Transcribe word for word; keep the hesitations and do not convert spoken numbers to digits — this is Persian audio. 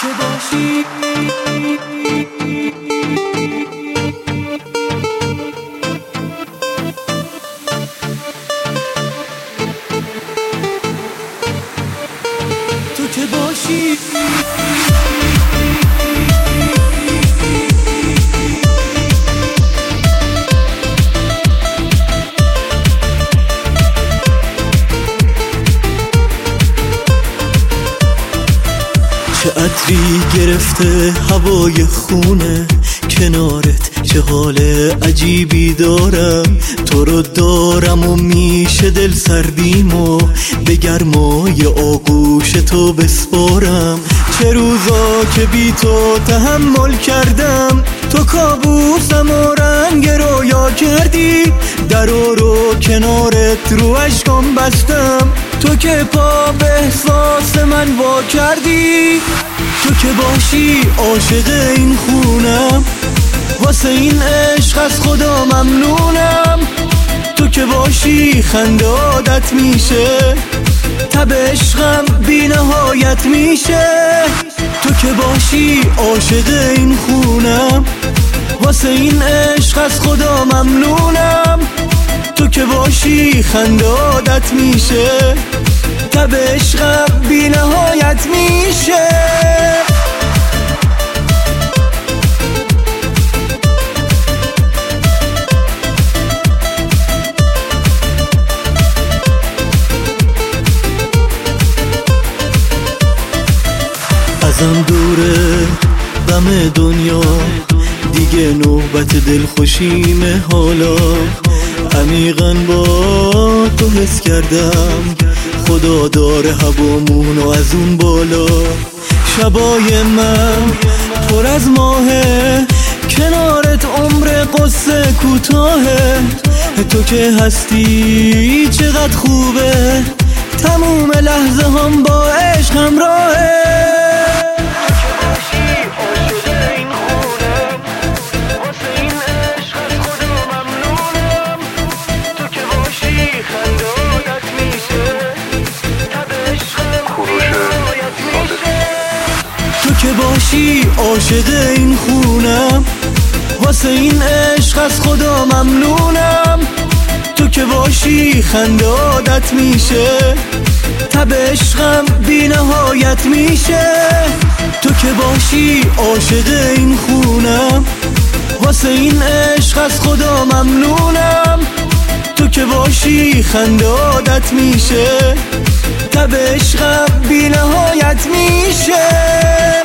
که باشی تو که باشی چه عطری گرفته هوای خونه کنارت، چه حال عجیبی دارم. تو رو دارم و میشه دل سردیمو به گرمای آغوش تو بسپارم. چه روزا که بی تو تحمل کردم، تو کابوسم و رنگ رویا کردی. درو رو کنارت رو اشکام بستم، تو که پا به احساس من وا کردی. تو که باشی عاشق این خونم، واسه این عشق از خدا ممنونم. تو که باشی خنده عادت میشه، تب عشقم بی نهایت میشه. تو که باشی عاشق این خونم، واسه این عشق از خدا ممنونم. تو که باشی خنده عادت میشه، تب عشقم بی نهایت میشه. ازم دوره غم دنیا، دیگه نوبت دلخوشیمه حالا. عمیقاً با تو حس کردم خدا داره هوامونو از اون بالا. شبای من پر از ماهه، کنارت عمر قصه کوتاهه. تو که هستی چقدر خوبه، تموم لحظه هم با عشق همراهه. تو که باشی عاشق این خونم، واسه این عشق از خدا ممنونم. تو که باشی خنده عادت میشه، تب عشقم بی نهایت میشه. تو که باشی عاشق این خونم، واسه این عشق از خدا ممنونم. تو که باشی خنده عادت میشه، تب عشقم بی نهایت میشه.